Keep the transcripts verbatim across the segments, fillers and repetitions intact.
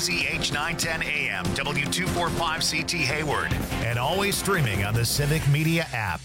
Z H nine ten A M, W two forty-five C T Hayward, and always streaming on the Civic Media app.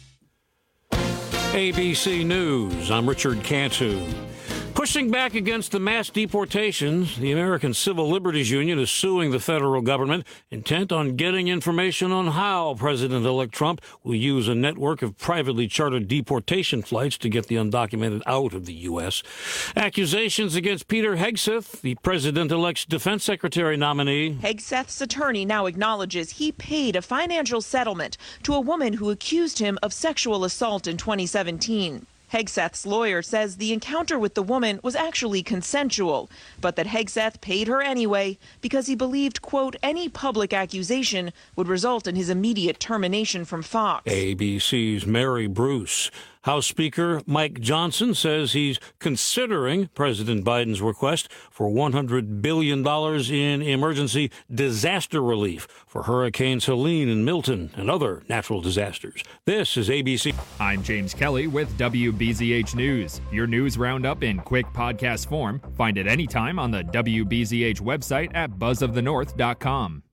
A B C News, I'm Richard Cantu. Pushing back against the mass deportations, the American Civil Liberties Union is suing the federal government, intent on getting information on how President-elect Trump will use a network of privately chartered deportation flights to get the undocumented out of the U S. Accusations against Peter Hegseth, the President-elect's defense secretary nominee. Hegseth's attorney now acknowledges he paid a financial settlement to a woman who accused him of sexual assault in twenty seventeen. Hegseth's lawyer says the encounter with the woman was actually consensual, but that Hegseth paid her anyway because he believed, quote, any public accusation would result in his immediate termination from Fox. A B C's Mary Bruce. House Speaker Mike Johnson says he's considering President Biden's request for one hundred billion dollars in emergency disaster relief for Hurricanes Helene and Milton and other natural disasters. This is A B C. I'm James Kelly with W B Z H News. Your news roundup in quick podcast form. Find it anytime on the W B Z H website at buzz of the north dot com.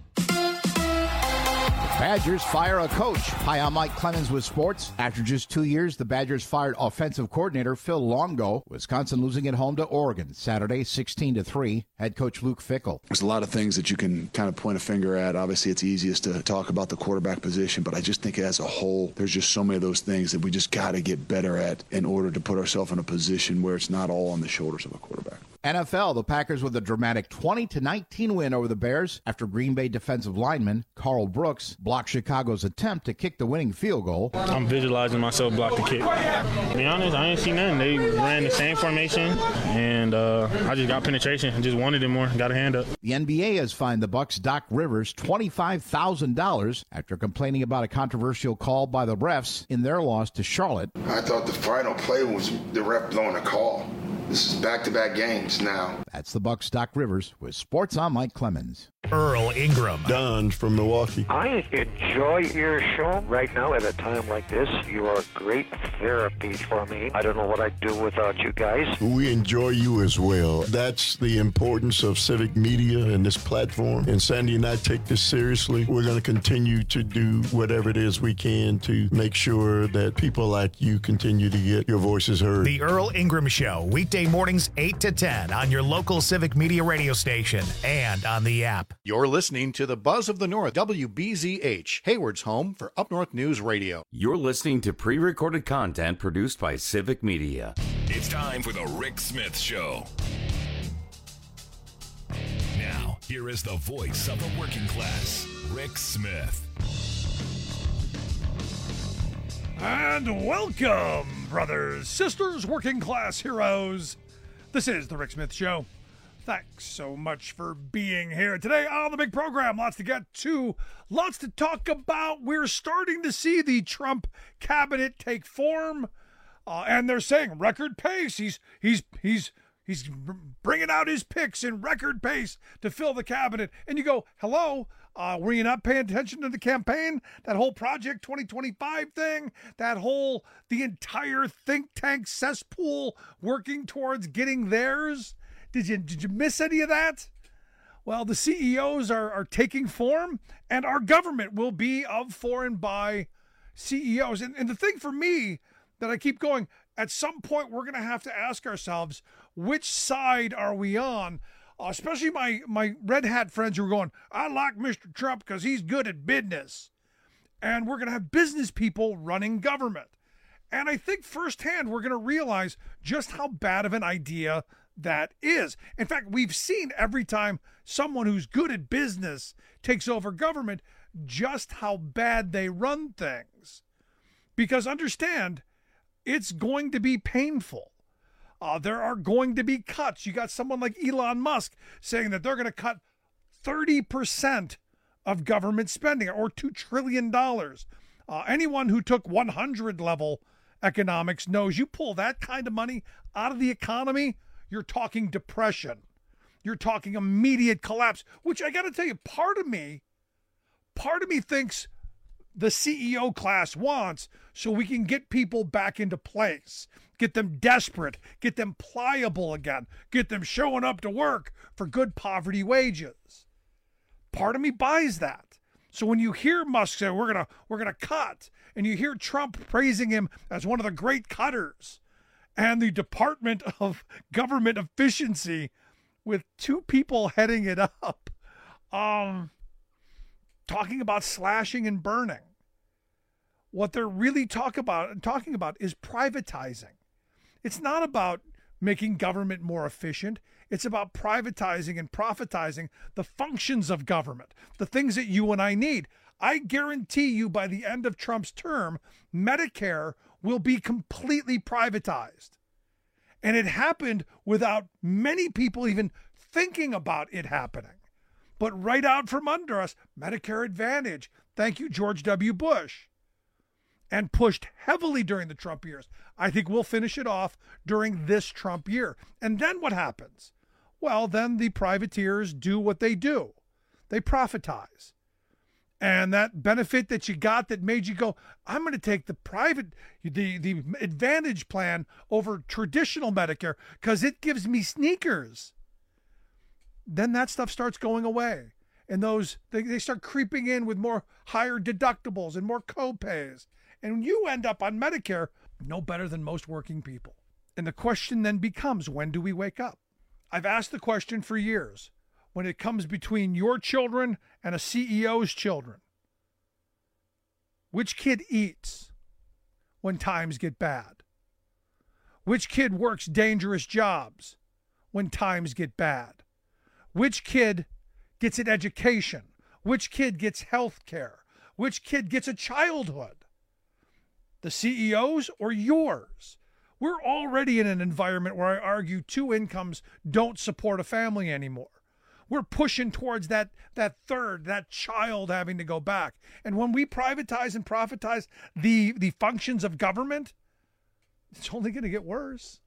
Badgers fire a coach. Hi, I'm Mike Clemens with sports. After just two years, the Badgers fired offensive coordinator Phil Longo. Wisconsin losing at home to Oregon Saturday, sixteen to three. Head coach Luke Fickell. There's a lot of things that you can kind of point a finger at. Obviously, it's easiest to talk about the quarterback position, but I just think as a whole, there's just so many of those things that we just got to get better at in order to put ourselves in a position where it's not all on the shoulders of a quarterback. N F L, the Packers with a dramatic twenty to nineteen win over the Bears after Green Bay defensive lineman Carl Brooks blocked Chicago's attempt to kick the winning field goal. I'm visualizing myself block the kick. To be honest, I didn't see nothing. They ran the same formation, and uh, I just got penetration. I just wanted it more. Got a hand up. The N B A has fined the Bucks' Doc Rivers twenty-five thousand dollars after complaining about a controversial call by the refs in their loss to Charlotte. I thought the final play was the ref blowing a call. This is back-to-back games now. That's the Bucks' Doc Rivers with Sports on Mike Clemens. Earl Ingram. Don from Milwaukee. I enjoy your show right now at a time like this. You are great therapy for me. I don't know what I'd do without you guys. We enjoy you as well. That's the importance of civic media and this platform. And Sandy and I take this seriously. We're going to continue to do whatever it is we can to make sure that people like you continue to get your voices heard. The Earl Ingram Show, weekday mornings eight to ten on your local Civic Media radio station and on the app. You're listening to the Buzz of the North, W B Z H, Hayward's home for Up North News Radio. You're listening to pre-recorded content produced by Civic Media. It's time for the Rick Smith Show. Now, here is the voice of the working class, Rick Smith. And welcome, brothers, sisters, working class heroes. This is the Rick Smith Show. Thanks so much for being here today on the big program. Lots to get to, lots to talk about. We're starting to see the Trump cabinet take form, uh, and they're saying record pace. He's he's he's he's bringing out his picks in record pace to fill the cabinet. And you go, hello, uh, were you not paying attention to the campaign? That whole Project twenty twenty-five thing, that whole the entire think tank cesspool working towards getting theirs. Did you did you miss any of that? Well, the C E Os are, are taking form, and our government will be of, for, and by C E Os. And, and the thing for me that I keep going, at some point we're going to have to ask ourselves, which side are we on? Uh, especially my, my red hat friends who are going, I like Mister Trump because he's good at business. And we're going to have business people running government. And I think firsthand we're going to realize just how bad of an idea that is. In fact, we've seen every time someone who's good at business takes over government, just how bad they run things. Because understand, it's going to be painful. Uh, there are going to be cuts. You got someone like Elon Musk saying that they're going to cut thirty percent of government spending, or two trillion dollars. Uh, anyone who took one hundred level economics knows you pull that kind of money out of the economy, you're talking depression. You're talking immediate collapse, which I got to tell you, part of me, part of me thinks the C E O class wants so we can get people back into place, get them desperate, get them pliable again, get them showing up to work for good poverty wages. Part of me buys that. So when you hear Musk say we're gonna we're gonna cut, and you hear Trump praising him as one of the great cutters, and the Department of Government Efficiency with two people heading it up, um, talking about slashing and burning, what they're really talk about talking about is privatizing. It's not about making government more efficient. It's about privatizing and profitizing the functions of government, the things that you and I need. I guarantee you by the end of Trump's term, Medicare will be completely privatized. And it happened without many people even thinking about it happening. But right out from under us, Medicare Advantage, thank you, George W. Bush, and pushed heavily during the Trump years. I think we'll finish it off during this Trump year. And then what happens? Well, then the privateers do what they do. They profitize. And that benefit that you got that made you go, I'm going to take the private, the, the Advantage plan over traditional Medicare because it gives me sneakers. Then that stuff starts going away. And those, they, they start creeping in with more higher deductibles and more co-pays. And you end up on Medicare no better than most working people. And the question then becomes, when do we wake up? I've asked the question for years. When it comes between your children and a C E O's children, which kid eats when times get bad? Which kid works dangerous jobs when times get bad? Which kid gets an education? Which kid gets health care? Which kid gets a childhood? The C E O's or yours? We're already in an environment where I argue two incomes don't support a family anymore. We're pushing towards that, that third, that child having to go back. And when we privatize and profitize the, the functions of government, it's only going to get worse.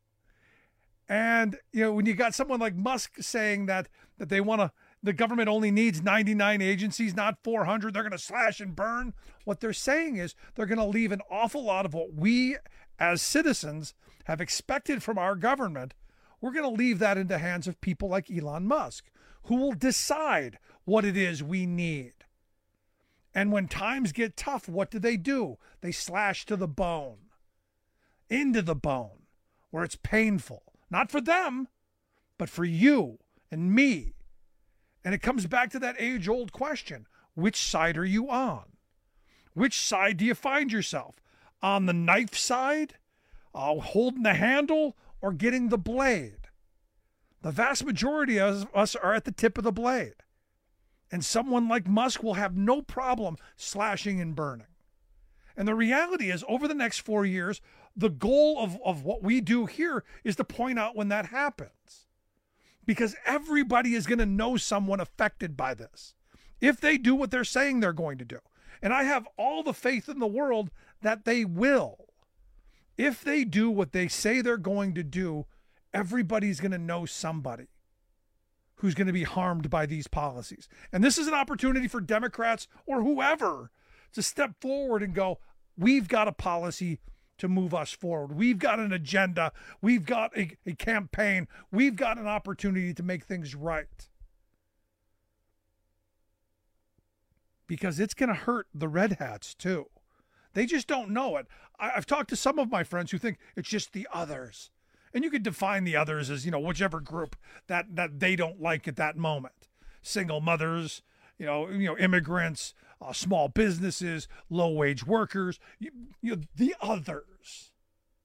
And, you know, when you got someone like Musk saying that, that they want to, the government only needs ninety-nine agencies, not four hundred, they're going to slash and burn. What they're saying is they're going to leave an awful lot of what we as citizens have expected from our government. We're going to leave that in the hands of people like Elon Musk, who will decide what it is we need. And when times get tough, what do they do? They slash to the bone, into the bone, where it's painful. Not for them, but for you and me. And it comes back to that age-old question. Which side are you on? Which side do you find yourself? On the knife side? Uh, holding the handle? Or getting the blade? The vast majority of us are at the tip of the blade. And someone like Musk will have no problem slashing and burning. And the reality is, over the next four years, the goal of, of what we do here is to point out when that happens. Because everybody is going to know someone affected by this, if they do what they're saying they're going to do. And I have all the faith in the world that they will. If they do what they say they're going to do, everybody's going to know somebody who's going to be harmed by these policies. And this is an opportunity for Democrats or whoever to step forward and go, we've got a policy to move us forward. We've got an agenda. We've got a, a campaign. We've got an opportunity to make things right. Because it's going to hurt the red hats too. They just don't know it. I, I've talked to some of my friends who think it's just the others. And you could define the others as, you know, whichever group that, that they don't like at that moment. Single mothers, you know, you know, immigrants, uh, small businesses, low-wage workers, you, you know, the others.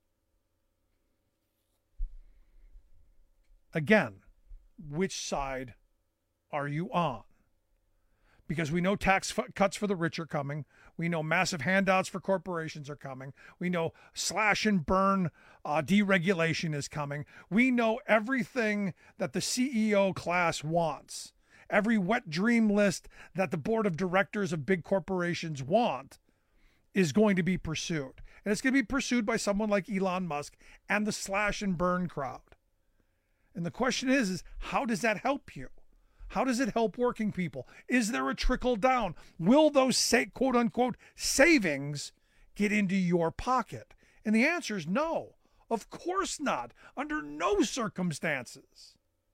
Again, which side are you on? Because we know tax f- cuts for the rich are coming. We know massive handouts for corporations are coming. We know slash and burn uh, deregulation is coming. We know everything that the C E O class wants. Every wet dream list that the board of directors of big corporations want is going to be pursued. And it's going to be pursued by someone like Elon Musk and the slash and burn crowd. And the question is, is how does that help you? How does it help working people? Is there a trickle down? Will those say, quote unquote savings get into your pocket? And the answer is no. Of course not. Under no circumstances.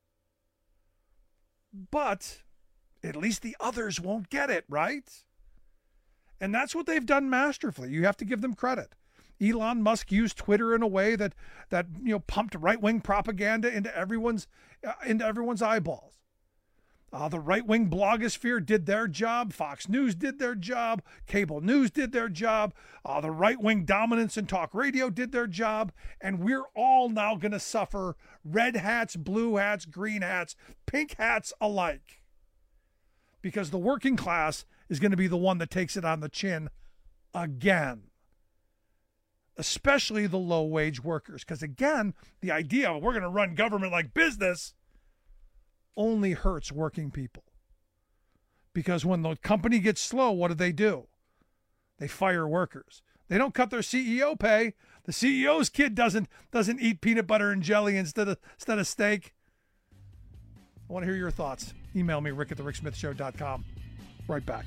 But at least the others won't get it, right? And that's what they've done masterfully. You have to give them credit. Elon Musk used Twitter in a way that that you know pumped right-wing propaganda into everyone's uh, into everyone's eyeballs. Uh, the right-wing blogosphere did their job. Fox News did their job. Cable news did their job. Uh, the right-wing dominance in talk radio did their job. And we're all now going to suffer red hats, blue hats, green hats, pink hats alike. Because the working class is going to be the one that takes it on the chin again. Especially the low-wage workers. Because again, the idea of we're going to run government like business only hurts working people. Because when the company gets slow, what do they do? They fire workers. They don't cut their C E O pay. The C E O's kid doesn't doesn't eat peanut butter and jelly instead of instead of steak. I want to hear your thoughts. Email me, rick at the rick smith show dot com. Right back.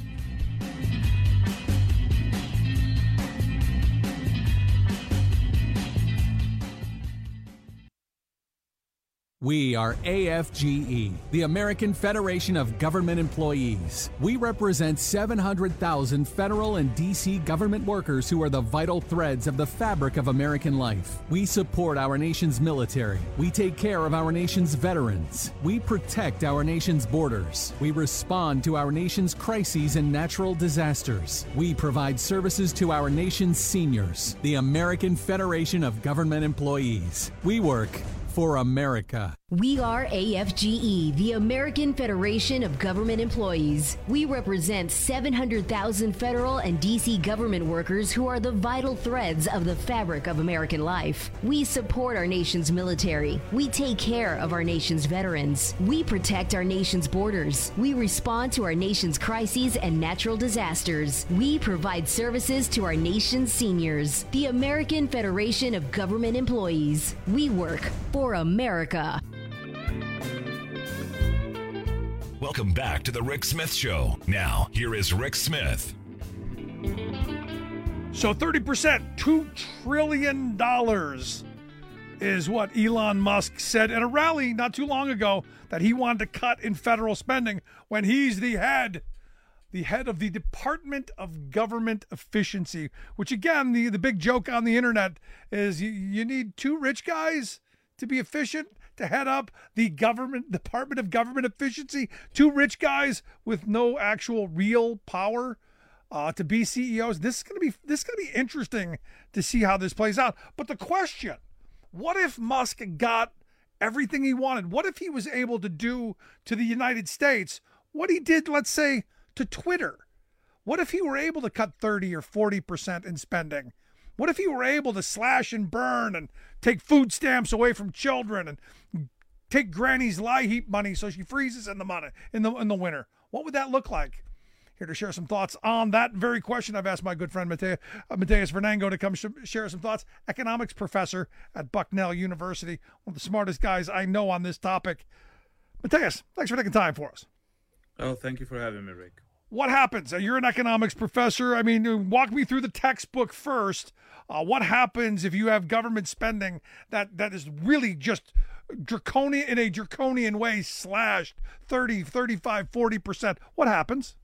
We are A F G E, the American Federation of Government Employees. We represent seven hundred thousand federal and D C government workers who are the vital threads of the fabric of American life. We support our nation's military. We take care of our nation's veterans. We protect our nation's borders. We respond to our nation's crises and natural disasters. We provide services to our nation's seniors. The American Federation of Government Employees. We work for America. We are A F G E, the American Federation of Government Employees. We represent seven hundred thousand federal and D C government workers who are the vital threads of the fabric of American life. We support our nation's military. We take care of our nation's veterans. We protect our nation's borders. We respond to our nation's crises and natural disasters. We provide services to our nation's seniors. The American Federation of Government Employees. We work for America. Welcome back to the Rick Smith Show. Now, here is Rick Smith. So thirty percent, two trillion dollars is what Elon Musk said at a rally not too long ago that he wanted to cut in federal spending when he's the head, the head of the Department of Government Efficiency, which again, the, the big joke on the internet is you, you need two rich guys to be efficient, to head up the government Department of Government Efficiency, two rich guys with no actual real power uh, to be C E Os. This is gonna be this is gonna be interesting to see how this plays out. But the question: what if Musk got everything he wanted? What if he was able to do to the United States what he did, let's say, to Twitter? What if he were able to cut thirty or forty percent in spending? What if he were able to slash and burn and take food stamps away from children and take Granny's lie heap money so she freezes in the money in the in the winter? What would that look like? Here to share some thoughts on that very question, I've asked my good friend Mateo, uh, Mateus Vernango to come sh- share some thoughts. Economics professor at Bucknell University, one of the smartest guys I know on this topic. Mateus, thanks for taking time for us. Oh, thank you for having me, Rick. What happens? You're an economics professor. I mean, walk me through the textbook first. Uh, what happens if you have government spending that, that is really just draconian in a draconian way slashed thirty, thirty-five, forty percent? What happens?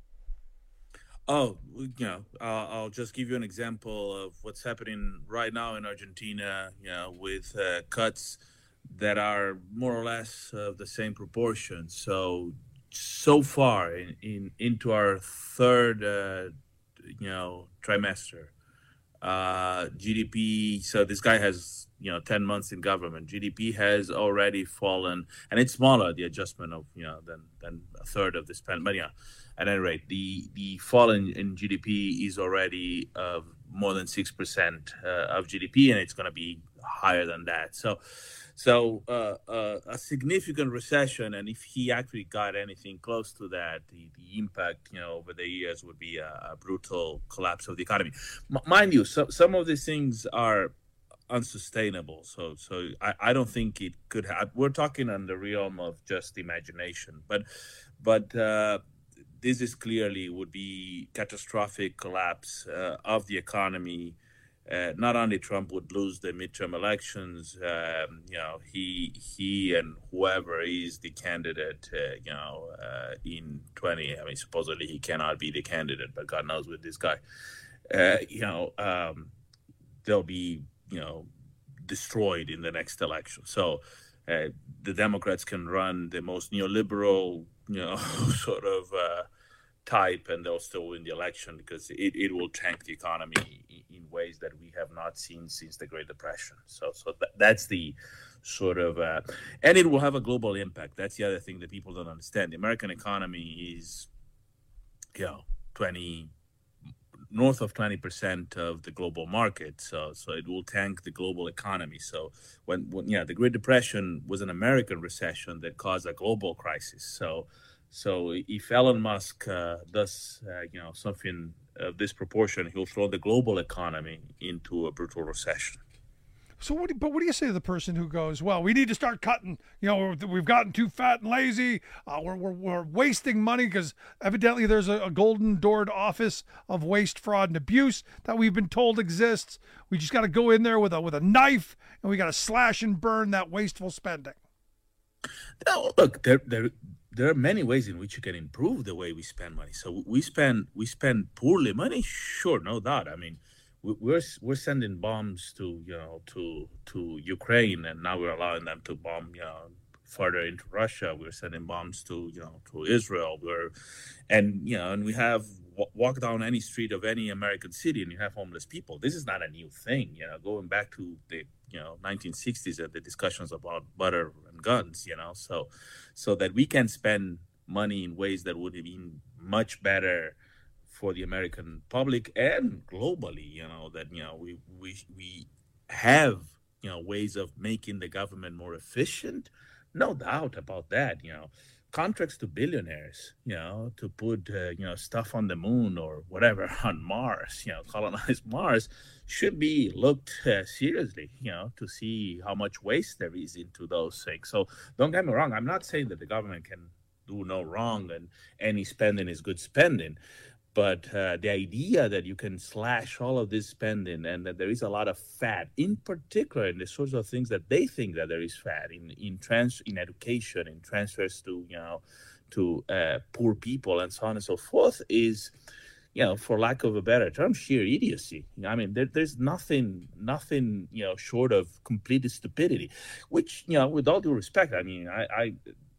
Oh, you know, uh, I'll just give you an example of what's happening right now in Argentina, you know, with uh, cuts that are more or less of the same proportion. So, so far in, in into our third, uh, you know, trimester, uh, G D P. So this guy has, you know, ten months in government. G D P has already fallen, and it's smaller, the adjustment of, you know, than than a third of the spend. But yeah, at any rate, the the fall in, in G D P is already of more than six percent uh, of G D P, and it's going to be higher than that. So. So uh, uh, a significant recession, and if he actually got anything close to that, the, the impact, you know, over the years would be a, a brutal collapse of the economy. M- mind you, so, some of these things are unsustainable. So, so I, I don't think it could have. We're talking on the realm of just imagination, but, but uh, this is clearly would be catastrophic collapse uh, of the economy. Uh, not only Trump would lose the midterm elections, um, you know, he he and whoever is the candidate, uh, you know, uh, in twenty. I mean, supposedly he cannot be the candidate, but God knows with this guy, uh, you know, um, they'll be, you know, destroyed in the next election. So uh, the Democrats can run the most neoliberal, you know, sort of uh, type, and they'll still win the election because it, it will tank the economy in ways that we have not seen since the Great Depression. So, so that, that's the sort of, uh, and it will have a global impact. That's the other thing that people don't understand. The American economy is, you know, twenty north of twenty percent of the global market. So, so it will tank the global economy. So when, when yeah, the Great Depression was an American recession that caused a global crisis. So, so if Elon Musk uh, does, uh, you know, something of this proportion, he'll throw the global economy into a brutal recession. So, what do, but what do you say to the person who goes, well, we need to start cutting, you know, we've gotten too fat and lazy, uh, we're, we're, we're wasting money because evidently there's a, a golden doored office of waste, fraud, and abuse that we've been told exists. We just got to go in there with a with a knife and we got to slash and burn that wasteful spending. No, look, there, there, there are many ways in which you can improve the way we spend money. So we spend we spend poorly money, sure, no doubt. I mean, we're we're sending bombs to you know to to Ukraine, and now we're allowing them to bomb you know further into Russia. We're sending bombs to you know to Israel. We're and you know and we have walk down any street of any American city and you have homeless people. This is not a new thing. You know, going back to the you know nineteen sixties and the discussions about butter and guns. You know, so so that we can spend money in ways that would have been much better for the American public and globally, you know, that, you know, we, we, we have, you know, ways of making the government more efficient. No doubt about that, you know, contracts to billionaires, you know, to put, uh, you know, stuff on the moon or whatever on Mars, you know, colonize Mars should be looked uh, seriously, you know, to see how much waste there is into those things. So don't get me wrong. I'm not saying that the government can do no wrong and any spending is good spending. But uh, the idea that you can slash all of this spending and that there is a lot of fat, in particular in the sorts of things that they think that there is fat in in trans in education, in transfers to you know to uh, poor people and so on and so forth, is you know for lack of a better term, sheer idiocy. I mean, there, there's nothing nothing you know short of complete stupidity. Which you know, with all due respect, I mean, I, I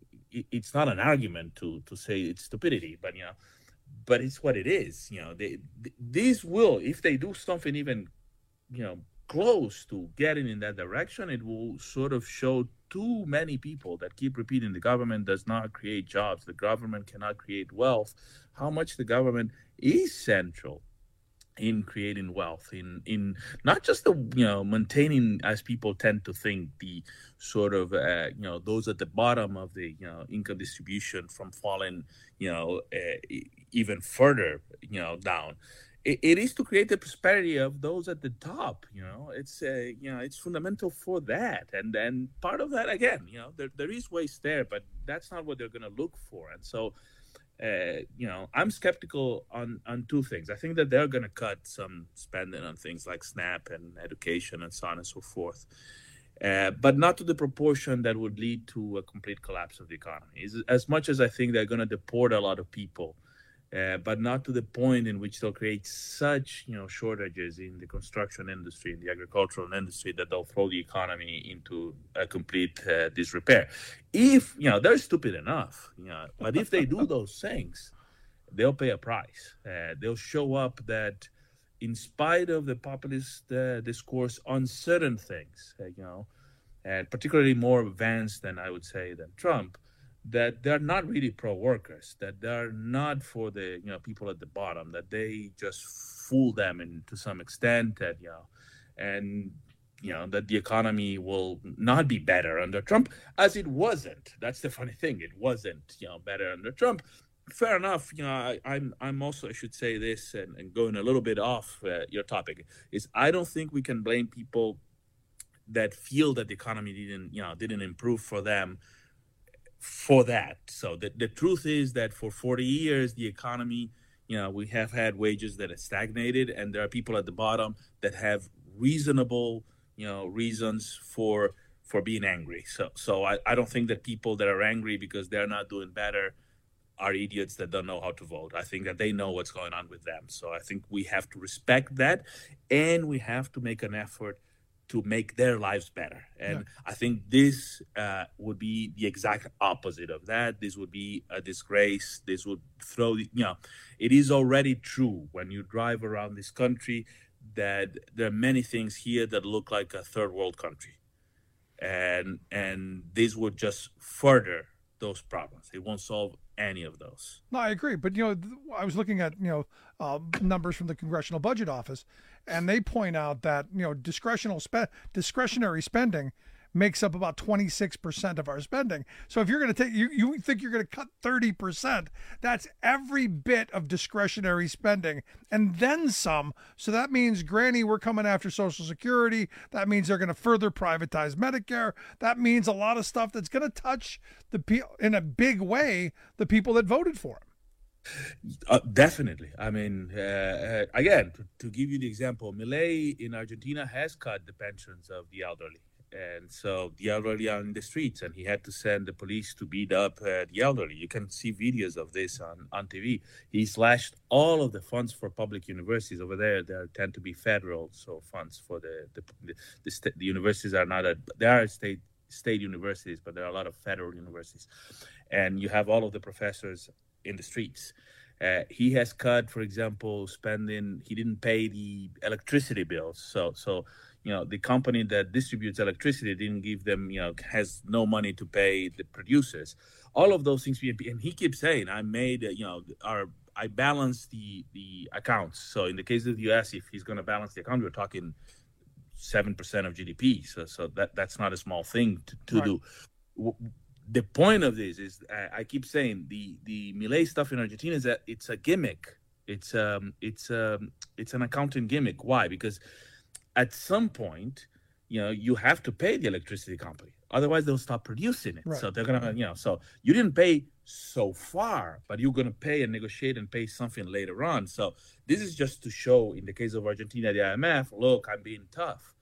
it's not an argument to to say it's stupidity, but you know. But it's what it is, you know. They, they, these will, if they do something even, you know, close to getting in that direction, it will sort of show too many people that keep repeating the government does not create jobs, the government cannot create wealth, how much the government is central in creating wealth, in in not just the you know maintaining, as people tend to think, the sort of uh, you know those at the bottom of the you know income distribution from falling you know uh, even further you know down. It, it is to create the prosperity of those at the top. You know, it's uh, you know it's fundamental for that, and then part of that again, you know, there there is waste there, but that's not what they're going to look for, and so. Uh, you know, I'm skeptical on, on two things. I think that they're going to cut some spending on things like SNAP and education and so on and so forth, uh, but not to the proportion that would lead to a complete collapse of the economy. As, as much as I think they're going to deport a lot of people, uh, but not to the point in which they'll create such, you know, shortages in the construction industry, in the agricultural industry, that they'll throw the economy into a complete uh, disrepair. If, you know, they're stupid enough, you know, but if they do those things, they'll pay a price. Uh, they'll show up that in spite of the populist uh, discourse on certain things, uh, you know, and particularly more advanced than I would say than Trump, that they're not really pro-workers, that they're not for the, you know, people at the bottom, that they just fool them in, to some extent, that, you know, and, you know, that the economy will not be better under Trump, as it wasn't. That's the funny thing. It wasn't, you know, better under Trump. Fair enough. You know, I, I'm I'm also, I should say this, and, and going a little bit off uh, your topic, is I don't think we can blame people that feel that the economy didn't, you know, didn't improve for them for that. So the, the truth is that for forty years, the economy, you know, we have had wages that have stagnated, and there are people at the bottom that have reasonable, you know, reasons for for being angry. So so I, I don't think that people that are angry because they're not doing better are idiots that don't know how to vote. I think that they know what's going on with them. So I think we have to respect that, and we have to make an effort to make their lives better. And yeah. I think this uh, would be the exact opposite of that. This would be a disgrace. This would throw, you know, it is already true when you drive around this country that there are many things here that look like a third world country. And and this would just further those problems. It won't solve any of those. No, I agree. But, you know, I was looking at, you know, uh, numbers from the Congressional Budget Office, and they point out that, you know, discretional spe- discretionary spending makes up about twenty-six percent of our spending. So if you're going to take, you, you think you're going to cut thirty percent, that's every bit of discretionary spending and then some. So that means, granny, we're coming after Social Security. That means they're going to further privatize Medicare. That means a lot of stuff that's going to touch the people in a big way, the people that voted for him. Uh, definitely. I mean, uh, uh, again, to, to give you the example, Milei in Argentina has cut the pensions of the elderly. And so the elderly are in the streets, and he had to send the police to beat up uh, the elderly. You can see videos of this on, on T V. He slashed all of the funds for public universities over there. There tend to be federal so funds for the the the, the, st- the universities are not a, there are state state universities, but there are a lot of federal universities, and you have all of the professors in the streets. Uh, he has cut, for example, spending. He didn't pay the electricity bills, so so. You know, the company that distributes electricity didn't give them, you know, has no money to pay the producers. All of those things. And he keeps saying, I made, you know, our, I balanced the, the accounts. So in the case of the U S, if he's going to balance the account, we're talking seven percent of G D P. So so that that's not a small thing to, to right. do. The point of this is, I, I keep saying, the, the Milei stuff in Argentina is that it's a gimmick. It's um it's um it's an accounting gimmick. Why? Because at some point, you know, you have to pay the electricity company. Otherwise, they'll stop producing it. Right. So they're going to, you know, so you didn't pay so far, but you're going to pay and negotiate and pay something later on. So this is just to show, in the case of Argentina, the I M F, look, I'm being tough.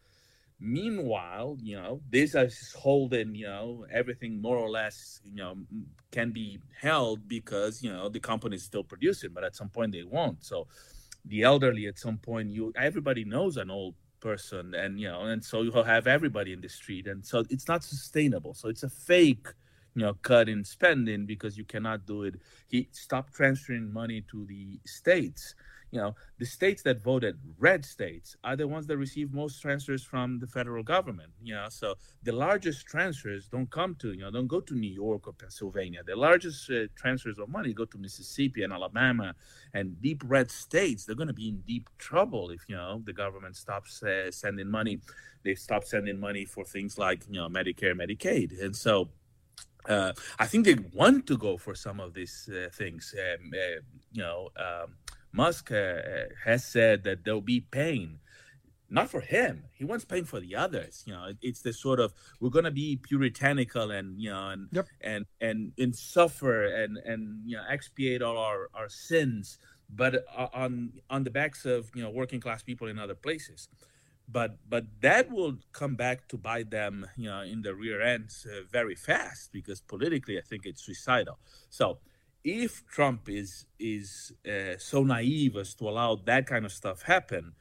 Meanwhile, you know, this is holding, you know, everything more or less, you know, can be held because, you know, the company is still producing, but at some point they won't. So the elderly, at some point, you everybody knows an old person, and you know, and so you'll have everybody in the street, and so it's not sustainable. So it's a fake, you know, cut in spending because you cannot do it. He stopped transferring money to the states. You know, the states that voted red states are the ones that receive most transfers from the federal government. You know, so the largest transfers don't come to, you know, don't go to New York or Pennsylvania. The largest uh, transfers of money go to Mississippi and Alabama and deep red states. They're going to be in deep trouble if, you know, the government stops uh, sending money. They stop sending money for things like, you know, Medicare, Medicaid. And so uh, I think they want to go for some of these uh, things, um, uh, you know, um, Musk uh, has said that there'll be pain, not for him. He wants pain for the others. You know, it, it's the sort of, we're going to be puritanical and, you know, and, yep. and, and, and suffer and, and, you know, expiate all our, our sins, but on, on the backs of, you know, working class people in other places. But, but that will come back to bite them, you know, in the rear ends uh, very fast, because politically, I think it's suicidal. So, if Trump is is uh, so naive as to allow that kind of stuff happen,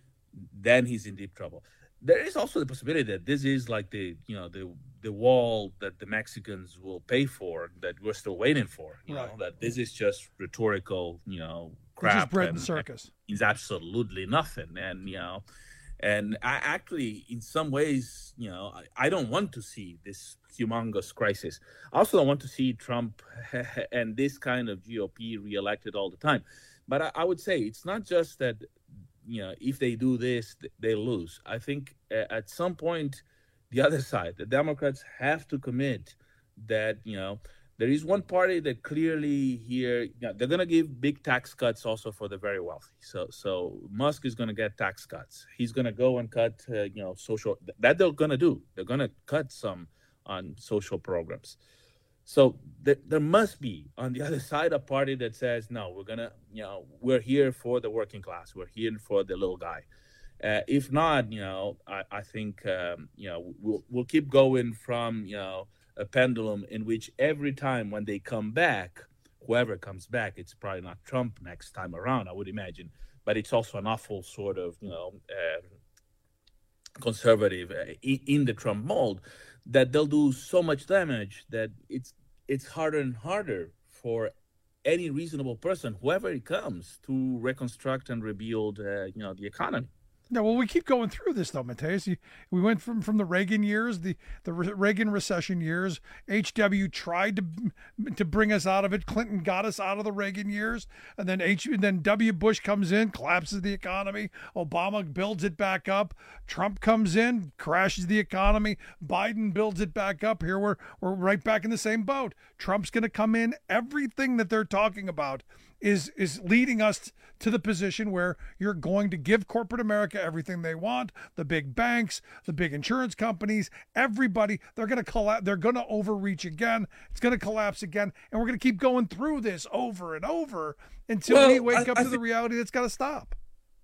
then he's in deep trouble. There is also the possibility that this is like the you know the the wall that the Mexicans will pay for, that we're still waiting for. You right. know, that this is just rhetorical, you know, crap. It's just bread and circus. It's absolutely nothing, and you know, and I actually, in some ways, you know, I, I don't want to see this humongous crisis. I also don't want to see Trump and this kind of G O P reelected all the time. But I, I would say it's not just that, you know, if they do this, they lose. I think uh, at some point, the other side, the Democrats have to commit that, you know, there is one party that clearly here, you know, they're going to give big tax cuts also for the very wealthy. So, so Musk is going to get tax cuts. He's going to go and cut, uh, you know, social. That they're going to do. They're going to cut some on social programs. So th- there must be on the other side a party that says, no, we're going to, you know, we're here for the working class. We're here for the little guy. Uh, if not, you know, I, I think, um, you know, we'll, we'll keep going from, you know, a pendulum in which every time when they come back, whoever comes back, it's probably not Trump next time around, I would imagine, but it's also an awful sort of, you know, uh, conservative uh, in, in the Trump mold, that they'll do so much damage that it's it's harder and harder for any reasonable person, whoever it comes, to reconstruct and rebuild, uh, you know, the economy. Yeah, well, we keep going through this, though, Mateus. We went from, from the Reagan years, the, the Reagan recession years. H W tried to to bring us out of it. Clinton got us out of the Reagan years. And then H and then W. Bush comes in, collapses the economy. Obama builds it back up. Trump comes in, crashes the economy. Biden builds it back up. Here we're, we're right back in the same boat. Trump's going to come in. Everything that they're talking about is is leading us to the position where you're going to give corporate America everything they want, the big banks, the big insurance companies, everybody. They're going to collapse. They're going to overreach again. It's going to collapse again, and we're going to keep going through this over and over until well, we wake I, up I to the reality that's got to stop.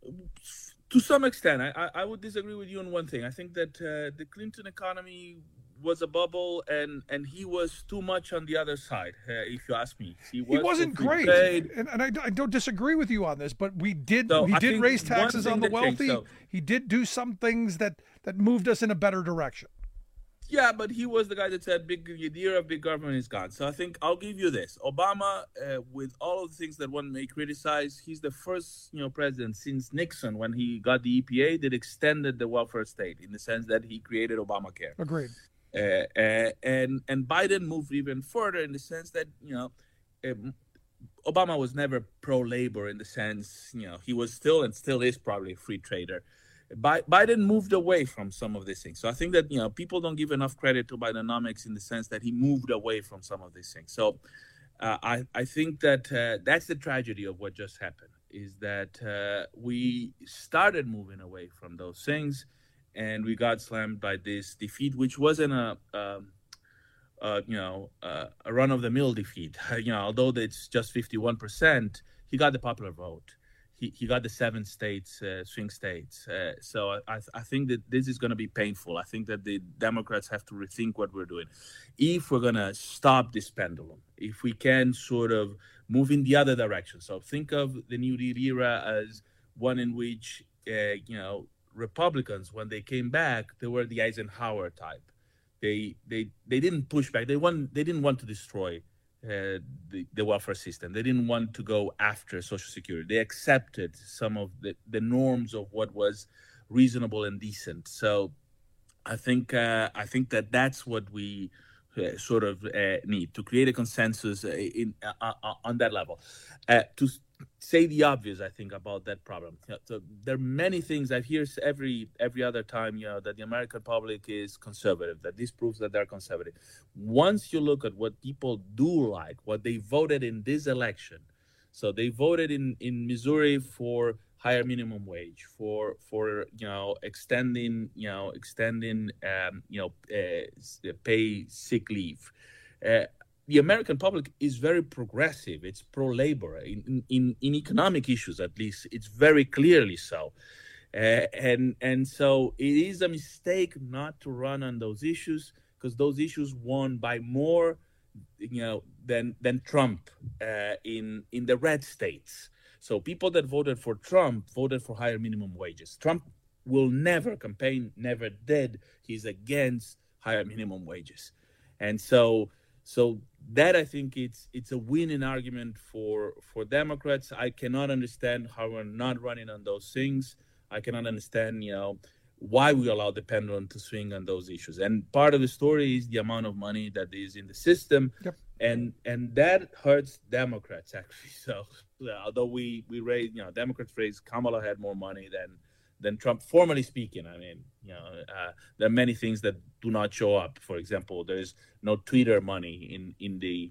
To some extent, I, I would disagree with you on one thing. I think that uh, the Clinton economy was a bubble, and, and he was too much on the other side, uh, if you ask me. He, was he wasn't great, trade. and, and I, I don't disagree with you on this, but we did So he I did think raise one taxes thing on the that changed, wealthy. so- He did do some things that, that moved us in a better direction. Yeah, but he was the guy that said big the era of big government is gone. So I think I'll give you this. Obama, uh, with all of the things that one may criticize, he's the first, you know, president since Nixon, when he got the E P A, that extended the welfare state in the sense that he created Obamacare. Agreed. Uh, uh, and and Biden moved even further in the sense that, you know, um, Obama was never pro-labor in the sense, you know, he was still and still is probably a free trader. Bi- Biden moved away from some of these things. So I think that, you know, people don't give enough credit to Bidenomics in the sense that he moved away from some of these things. So uh, I, I think that uh, that's the tragedy of what just happened, is that uh, we started moving away from those things, and we got slammed by this defeat, which wasn't a, um, uh, you know, uh, a run-of-the-mill defeat. You know, although it's just fifty-one percent, he got the popular vote. He he got the seven states, uh, swing states. Uh, so I I think that this is going to be painful. I think that the Democrats have to rethink what we're doing. If we're going to stop this pendulum, if we can sort of move in the other direction. So think of the New Deal era as one in which, uh, you know, Republicans, when they came back, they were the Eisenhower type. They they they didn't push back. They want they didn't want to destroy uh, the the welfare system. They didn't want to go after Social Security. They accepted some of the, the norms of what was reasonable and decent. So I think uh, I think that that's what we uh, sort of uh, need to create a consensus uh, in uh, uh, on that level. Uh, to say the obvious, I think, about that problem. So there are many things I hear every every other time, you know, that the American public is conservative, that this proves that they're conservative. Once you look at what people do like, what they voted in this election, so they voted in, in Missouri for higher minimum wage, for for you know extending you know extending um, you know uh, pay sick leave. Uh, The American public is very progressive. It's pro-labor. In, in, in economic issues, at least, it's very clearly so. Uh, and and so it is a mistake not to run on those issues, because those issues won by more, you know, than than Trump uh, in in the red states. So people that voted for Trump voted for higher minimum wages. Trump will never campaign, never did. He's against higher minimum wages, and so. So that, I think, it's it's a winning argument for for Democrats. I cannot understand how we're not running on those things. I cannot understand, you know, why we allow the pendulum to swing on those issues. And part of the story is the amount of money that is in the system, yep. and and that hurts Democrats actually. So yeah, although we we raise, you know, Democrats raise, Kamala had more money than. than Trump, formally speaking. I mean, you know, uh, there are many things that do not show up. For example, there's no Twitter money in, in the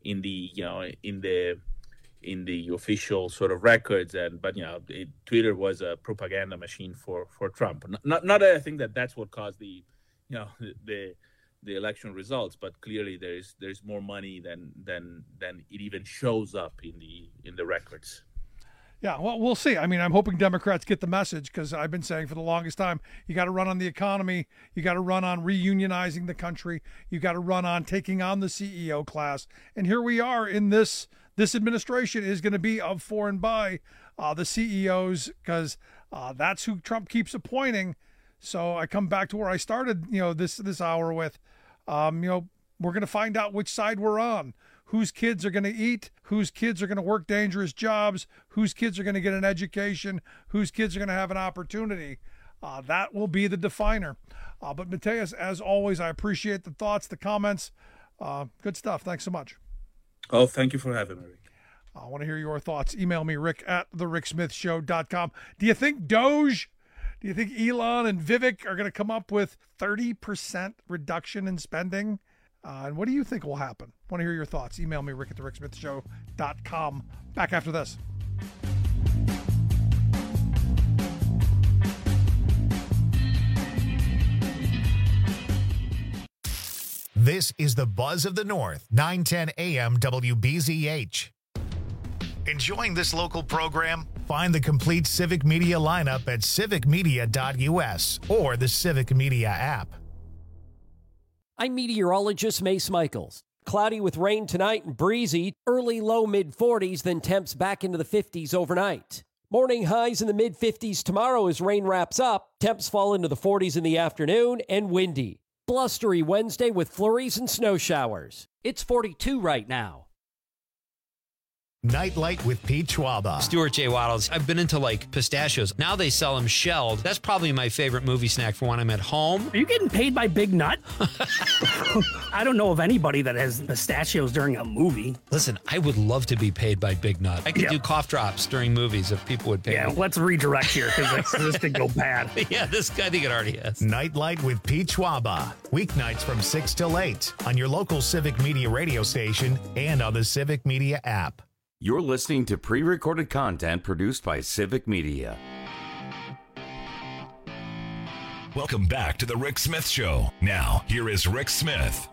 in the you know in the in the official sort of records. And but you know, it, Twitter was a propaganda machine for for Trump. Not not, not that I think that that's what caused the you know the the election results, but clearly there's there's more money than than than it even shows up in the in the records. Yeah, well, we'll see. I mean, I'm hoping Democrats get the message, because I've been saying for the longest time, you got to run on the economy, you got to run on reunionizing the country, you got to run on taking on the C E O class. And here we are in this this administration is going to be of for and by uh, the C E Os, because uh, that's who Trump keeps appointing. So I come back to where I started, you know, this this hour with, um, you know, we're going to find out which side we're on. Whose kids are going to eat, whose kids are going to work dangerous jobs, whose kids are going to get an education, whose kids are going to have an opportunity. Uh, that will be the definer. Uh, but Mateus, as always, I appreciate the thoughts, the comments. Uh, good stuff. Thanks so much. Oh, thank you for having me, Rick. I want to hear your thoughts. Email me, rick at the rick smith show dot com. Do you think Doge, do you think Elon and Vivek are going to come up with thirty percent reduction in spending? Uh, and what do you think will happen? Want to hear your thoughts? Email me, rick at the rick smith show dot com. Back after this. This is the Buzz of the North, nine ten A M W B Z H. Enjoying this local program? Find the complete Civic Media lineup at civic media dot U S or the Civic Media app. I'm meteorologist Mace Michaels. Cloudy with rain tonight and breezy, early low mid forties, then temps back into the fifties overnight. Morning highs in the mid fifties tomorrow as rain wraps up. Temps fall into the forties in the afternoon and windy. Blustery Wednesday with flurries and snow showers. It's forty-two right now. Nightlight with Pete Schwaba. Stuart J. Waddles. I've been into like pistachios. Now they sell them shelled. That's probably my favorite movie snack for when I'm at home. Are you getting paid by Big Nut? I don't know of anybody that has pistachios during a movie. Listen, I would love to be paid by Big Nut. I could Yep. do cough drops during movies if people would pay Yeah, me. let's redirect here because this could go bad. Yeah, this I think it already has. Nightlight with Pete Schwaba. Weeknights from six till eight on your local Civic Media radio station and on the Civic Media app. You're listening to pre-recorded content produced by Civic Media. Welcome back to the Rick Smith Show. Now, here is Rick Smith.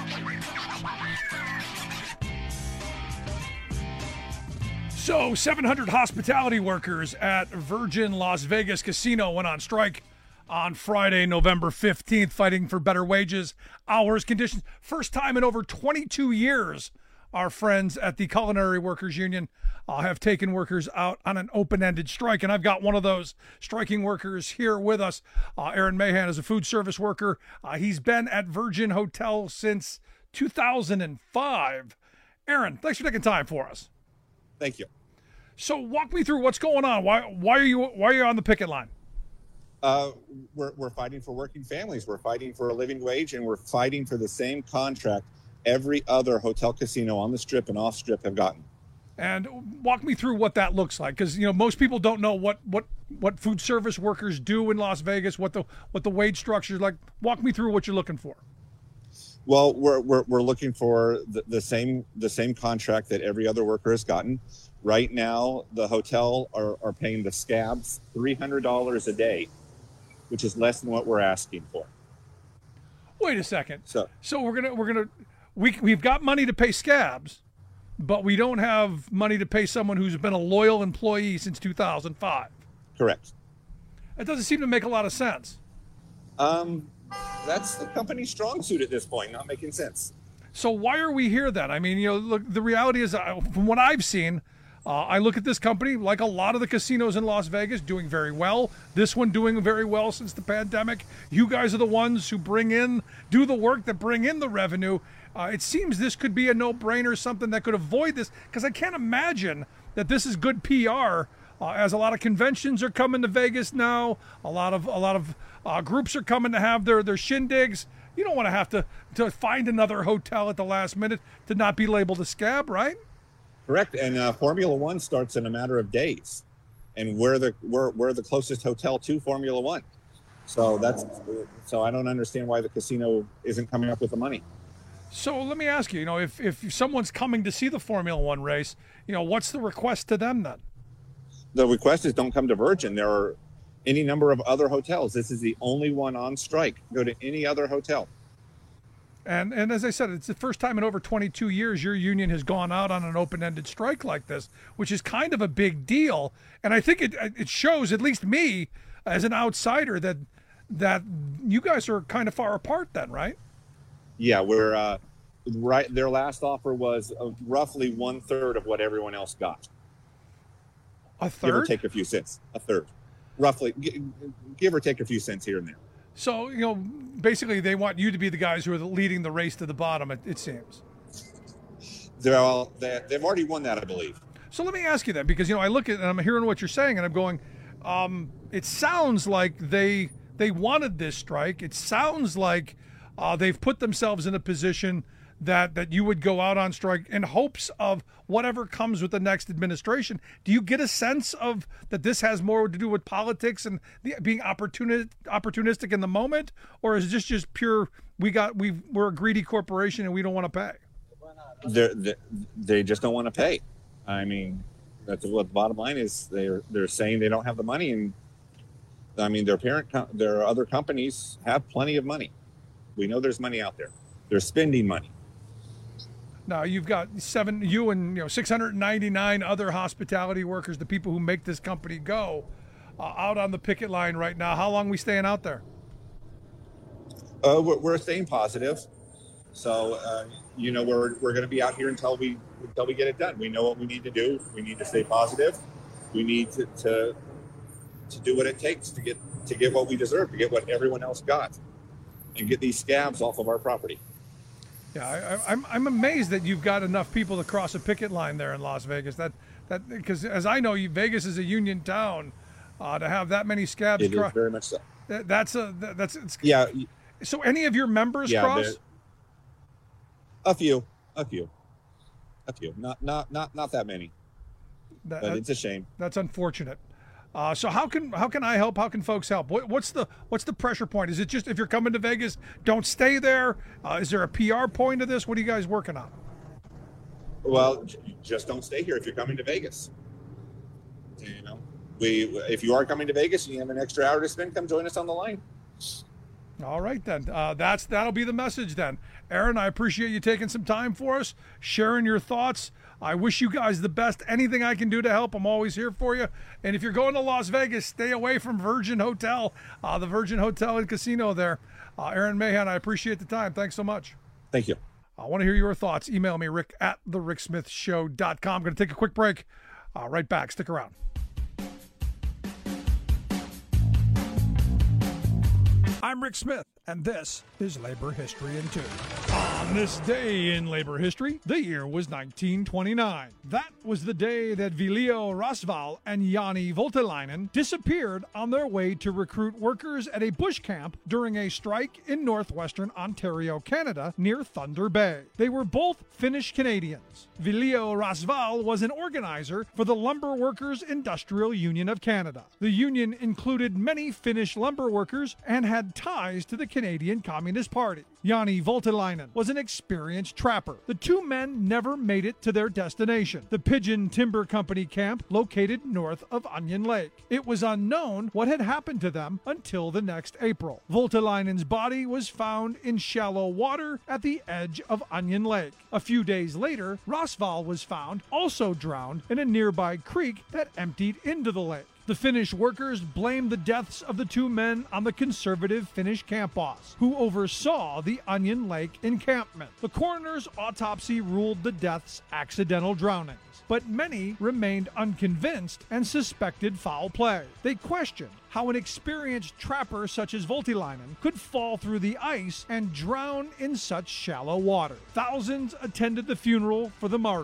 So, seven hundred hospitality workers at Virgin Las Vegas Casino went on strike on Friday, November fifteenth, fighting for better wages, hours, conditions. First time in over twenty-two years, our friends at the Culinary Workers Union uh, have taken workers out on an open-ended strike. And I've got one of those striking workers here with us. Uh, Aaron Mahan is a food service worker. Uh, he's been at Virgin Hotel since two thousand five. Aaron, thanks for taking time for us. Thank you. So walk me through what's going on. Why why are you why are you on the picket line? Uh, we're, we're fighting for working families. We're fighting for a living wage, and we're fighting for the same contract every other hotel casino on the Strip and off Strip have gotten. And walk me through what that looks like, because you know most people don't know what, what, what food service workers do in Las Vegas, what the what the wage structure is like. Walk me through what you're looking for. Well, we're we're, we're looking for the, the same the same contract that every other worker has gotten. Right now, the hotel are, are paying the scabs three hundred dollars a day, which is less than what we're asking for. Wait a second. So so we're gonna we're gonna we we've got money to pay scabs, but we don't have money to pay someone who's been a loyal employee since two thousand five. Correct. That doesn't seem to make a lot of sense. Um, that's the company's strong suit at this point, not making sense. So why are we here then? I mean, you know, look, the reality is, uh, from what I've seen, uh, I look at this company, like a lot of the casinos in Las Vegas, doing very well. This one doing very well since the pandemic. You guys are the ones who bring in, do the work that bring in the revenue. Uh, it seems this could be a no-brainer, something that could avoid this, because I can't imagine that this is good P R. Uh, as a lot of conventions are coming to Vegas now, a lot of a lot of uh, groups are coming to have their their shindigs. You don't want to have to to find another hotel at the last minute to not be labeled a scab, right? Correct. And uh, Formula One starts in a matter of days, and we're the we're we're the closest hotel to Formula One. So that's so I don't understand why the casino isn't coming up with the money. So let me ask you, you know, if, if someone's coming to see the Formula One race, you know, what's the request to them then? The request is don't come to Virgin. There are any number of other hotels. This is the only one on strike. Go to any other hotel. And and as I said, it's the first time in over twenty-two years your union has gone out on an open-ended strike like this, which is kind of a big deal. And I think it it shows, at least me, as an outsider, that that you guys are kind of far apart then, right? Yeah, we're uh, right. Their last offer was uh, roughly one third of what everyone else got. A third? Give or take a few cents. A third. Roughly, g- give or take a few cents here and there. So, you know, basically they want you to be the guys who are leading the race to the bottom, it, it seems. They're all, they, they've already won that, I believe. So let me ask you that, because, you know, I look at and I'm hearing what you're saying, and I'm going, um, it sounds like they they wanted this strike. It sounds like uh, they've put themselves in a position that that you would go out on strike in hopes of whatever comes with the next administration. Do you get a sense of that this has more to do with politics and the, being opportuni- opportunistic in the moment, or is this just pure, we got, we we're a greedy corporation and we don't want to pay? They're, they're, they just don't want to pay. I mean, that's what the bottom line is. They're they're saying they don't have the money, and I mean their parent, com- their other companies have plenty of money. We know there's money out there. They're spending money. Now you've got seven, you and you know six hundred ninety-nine other hospitality workers, the people who make this company go, uh, out on the picket line right now. How long are we staying out there? Uh, we're, we're staying positive, so uh, you know we're we're going to be out here until we until we get it done. We know what we need to do. We need to stay positive. We need to to, to do what it takes to get to get what we deserve, to get what everyone else got, and get these scabs off of our property. Yeah, I, I'm I'm amazed that you've got enough people to cross a picket line there in Las Vegas. That that because as I know, you, Vegas is a union town. Uh, to have that many scabs, It cro- is very much so. that, that's a that, that's it's, Yeah. So any of your members Yeah, cross? there- A few, a few, a few. Not not not not that many. That- but it's a shame. That's unfortunate. Uh, so how can how can I help? How can folks help? What, what's the what's the pressure point? Is it just if you're coming to Vegas, don't stay there? Uh, is there a P R point to this? What are you guys working on? Well, j- just don't stay here if you're coming to Vegas. You know, we if you are coming to Vegas and you have an extra hour to spend, come join us on the line. All right then. Uh, that's that'll be the message then. Aaron, I appreciate you taking some time for us, sharing your thoughts. I wish you guys the best. Anything I can do to help, I'm always here for you. And if you're going to Las Vegas, stay away from Virgin Hotel, uh, the Virgin Hotel and Casino there. Uh, Aaron Mahan, I appreciate the time. Thanks so much. Thank you. I want to hear your thoughts. Email me, rick at the rick smith show dot com. I'm going to take a quick break. Uh, right back. Stick around. I'm Rick Smith, and this is Labor History in Two. On this day in labor history, the year was nineteen twenty-nine. That was the day that Viljo Raasval and Jani Voutilainen disappeared on their way to recruit workers at a bush camp during a strike in northwestern Ontario, Canada, near Thunder Bay. They were both Finnish Canadians. Viljo Raasval was an organizer for the Lumber Workers Industrial Union of Canada. The union included many Finnish lumber workers and had ties to the Canadian Communist Party. Jani Voutilainen was an experienced trapper. The two men never made it to their destination, the Pigeon Timber Company camp located north of Onion Lake. It was unknown what had happened to them until the next April. Voutilainen's body was found in shallow water at the edge of Onion Lake. A few days later, Raasval was found, also drowned, in a nearby creek that emptied into the lake. The Finnish workers blamed the deaths of the two men on the conservative Finnish camp boss, who oversaw the Onion Lake encampment. The coroner's autopsy ruled the deaths accidental drownings, but many remained unconvinced and suspected foul play. They questioned how an experienced trapper such as Voutilainen could fall through the ice and drown in such shallow water. Thousands attended the funeral for the martyrs.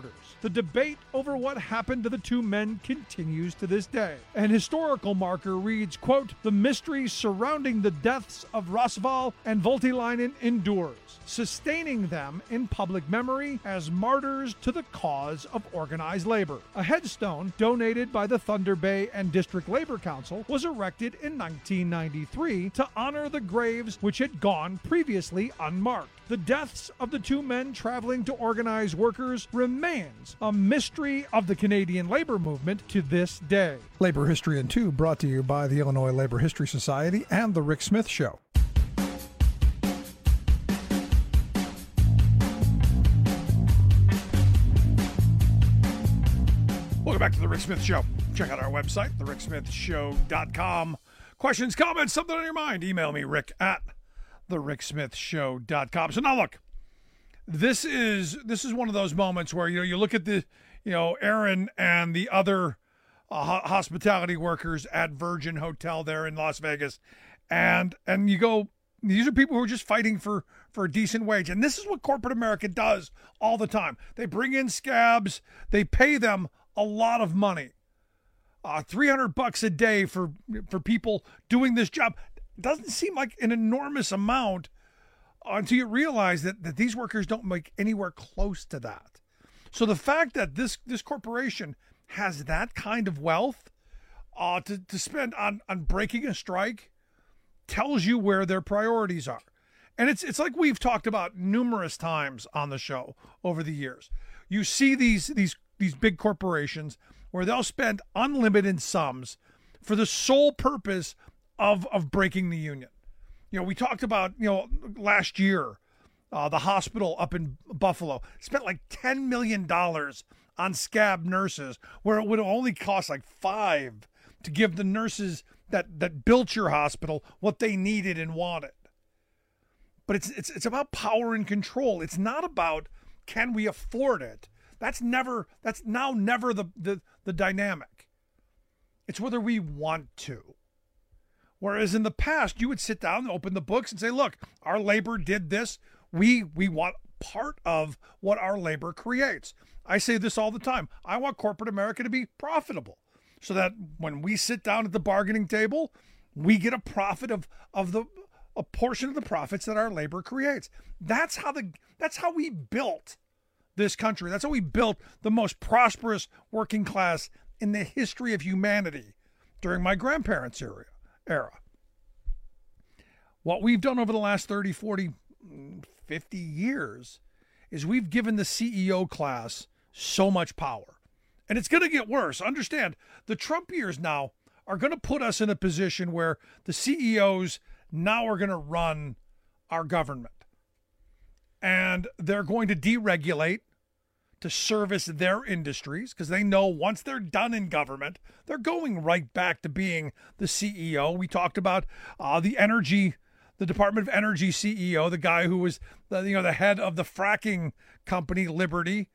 The debate over what happened to the two men continues to this day. An historical marker reads, quote, "The mystery surrounding the deaths of Rossval and Voutilainen endures, sustaining them in public memory as martyrs to the cause of organized labor." A headstone donated by the Thunder Bay and District Labor Council was erected in nineteen ninety-three to honor the graves which had gone previously unmarked. The deaths of the two men traveling to organize workers remains a mystery of the Canadian labor movement to this day. Labor History in Two brought to you by the Illinois Labor History Society and The Rick Smith Show. Welcome back to The Rick Smith Show. Check out our website, the rick smith show dot com. Questions, comments, something on your mind, email me, rick at the rick smith show dot com. So now look, this is this is one of those moments where, you know, you look at the, you know, Aaron and the other uh, ho- hospitality workers at Virgin Hotel there in Las Vegas, and and you go, these are people who are just fighting for, for a decent wage. And this is what corporate America does all the time. They bring in scabs, they pay them a lot of money. Uh, three hundred bucks a day for for people doing this job. Doesn't seem like an enormous amount until you realize that, that these workers don't make anywhere close to that. So the fact that this this corporation has that kind of wealth uh, to, to spend on, on breaking a strike tells you where their priorities are. And it's it's like we've talked about numerous times on the show over the years. You see these these these big corporations where they'll spend unlimited sums for the sole purpose of of breaking the union. You know, we talked about, you know, last year, uh, the hospital up in Buffalo spent like ten million dollars on scab nurses, where it would only cost like five to give the nurses that, that built your hospital what they needed and wanted. But it's it's it's about power and control. It's not about, can we afford it? That's never, that's now never the, the, the dynamic. It's whether we want to. Whereas in the past, you would sit down and open the books and say, look, our labor did this. We, we want part of what our labor creates. I say this all the time. I want corporate America to be profitable so that when we sit down at the bargaining table, we get a profit of, of the, a portion of the profits that our labor creates. That's how the, that's how we built this country. That's how we built the most prosperous working class in the history of humanity during my grandparents' era. era. What we've done over the last thirty, forty, fifty years is we've given the C E O class so much power. And it's going to get worse. Understand, the Trump years now are going to put us in a position where the C E Os now are going to run our government. And they're going to deregulate to service their industries because they know once they're done in government, they're going right back to being the C E O. We talked about uh, the energy, the Department of Energy C E O, the guy who was the, you know, the head of the fracking company, Liberty,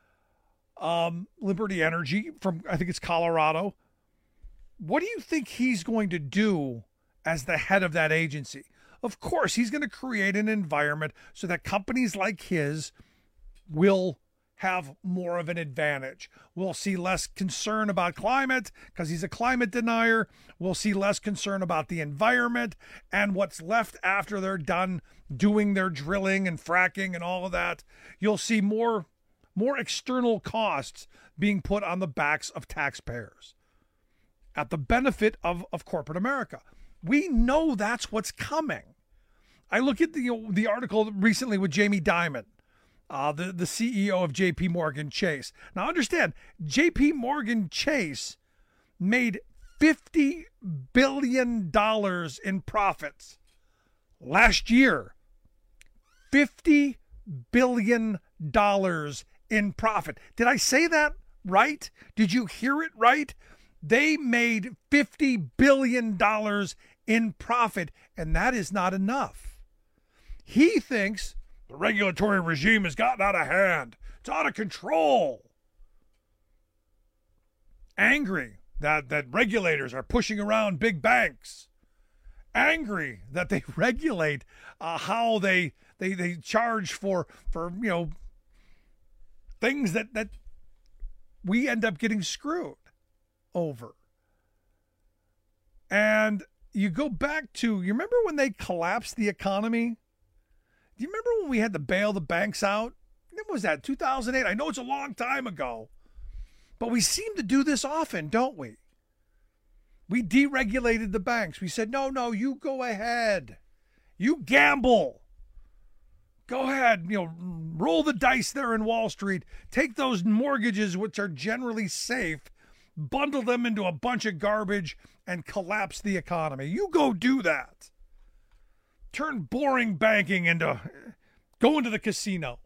um, Liberty Energy from, I think it's Colorado. What do you think he's going to do as the head of that agency? Of course, he's going to create an environment so that companies like his will have more of an advantage. We'll see less concern about climate because he's a climate denier. We'll see less concern about the environment and what's left after they're done doing their drilling and fracking and all of that. You'll see more, more external costs being put on the backs of taxpayers at the benefit of, of corporate America. We know that's what's coming. I look at the the article recently with Jamie Dimon, uh, the, the C E O of J P Morgan Chase. Now understand, J P Morgan Chase made fifty billion dollars in profits last year. fifty billion dollars in profit. Did I say that right? Did you hear it right? They made fifty billion dollars in profit, and that is not enough. He thinks the regulatory regime has gotten out of hand. It's out of control. Angry that, that regulators are pushing around big banks. Angry that they regulate uh, how they, they they charge for, for you know, things that, that we end up getting screwed over. And you go back to, you remember when they collapsed the economy? Do you remember when we had to bail the banks out? When was that, two thousand eight? I know it's a long time ago, but we seem to do this often, don't we? We deregulated the banks. We said, no, no, you go ahead. You gamble. Go ahead, you know, roll the dice there in Wall Street. Take those mortgages, which are generally safe, bundle them into a bunch of garbage, and collapse the economy. You go do that. Turn boring banking into go into the casino.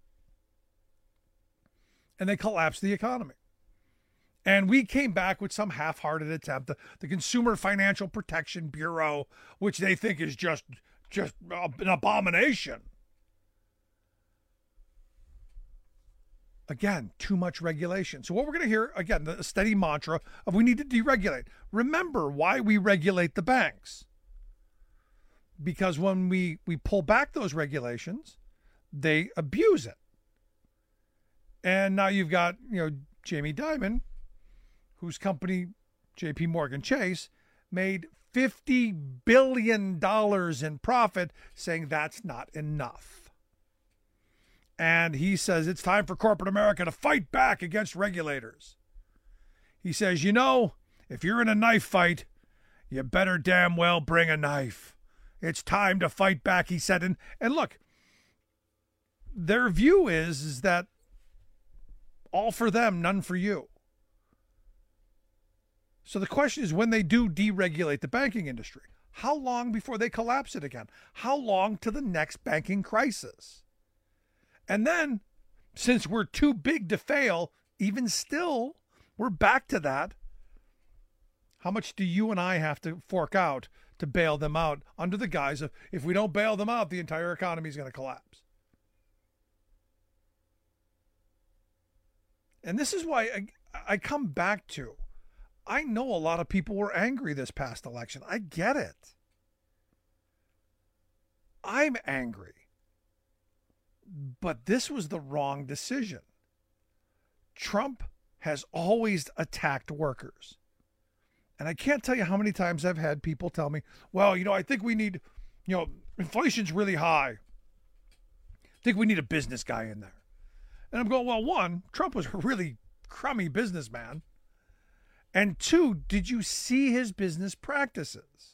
And they collapsed the economy. And we came back with some half-hearted attempt, the, the Consumer Financial Protection Bureau, which they think is just, just an abomination. Again, too much regulation. So what we're going to hear, again, the steady mantra of we need to deregulate. Remember why we regulate the banks. Because when we, we pull back those regulations, they abuse it. And now you've got, you know, Jamie Dimon, whose company, J P Morgan Chase, made fifty billion dollars in profit, saying that's not enough. And he says it's time for corporate America to fight back against regulators. He says, you know, if you're in a knife fight, you better damn well bring a knife. It's time to fight back, he said. And, and look, their view is, is that all for them, none for you. So the question is, when they do deregulate the banking industry, how long before they collapse it again? How long to the next banking crisis? And then, since we're too big to fail, even still, we're back to that. How much do you and I have to fork out to bail them out under the guise of, if we don't bail them out, the entire economy is going to collapse? And this is why I, I come back to, I know a lot of people were angry this past election. I get it. I'm angry. But this was the wrong decision. Trump has always attacked workers. And I can't tell you how many times I've had people tell me, well, you know, I think we need, you know, inflation's really high. I think we need a business guy in there. And I'm going, well, one, Trump was a really crummy businessman. And two, did you see his business practices?